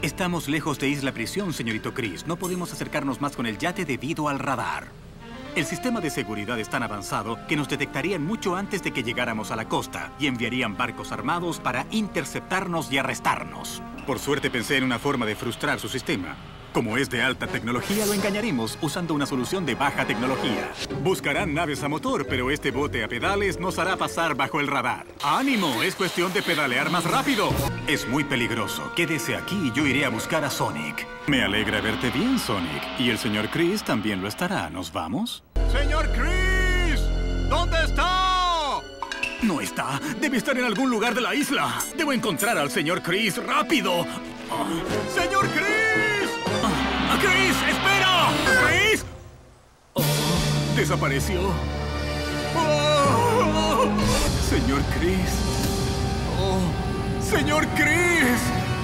Estamos lejos de Isla Prisión, señorito Chris. No podemos acercarnos más con el yate debido al radar. El sistema de seguridad es tan avanzado que nos detectarían mucho antes de que llegáramos a la costa y enviarían barcos armados para interceptarnos y arrestarnos. Por suerte pensé en una forma de frustrar su sistema. Como es de alta tecnología, lo engañaremos usando una solución de baja tecnología. Buscarán naves a motor, pero este bote a pedales nos hará pasar bajo el radar. ¡Ánimo! Es cuestión de pedalear más rápido. Es muy peligroso. Quédese aquí y yo iré a buscar a Sonic. Me alegra verte bien, Sonic. Y el señor Chris también lo estará. ¿Nos vamos? ¡Señor Chris! ¿Dónde está? No está. Debe estar en algún lugar de la isla. Debo encontrar al señor Chris. ¡Rápido! ¡Señor Chris! ¡Chris! ¡Espera! ¡Chris! Oh, desapareció. Oh, señor Chris. Oh, señor Chris.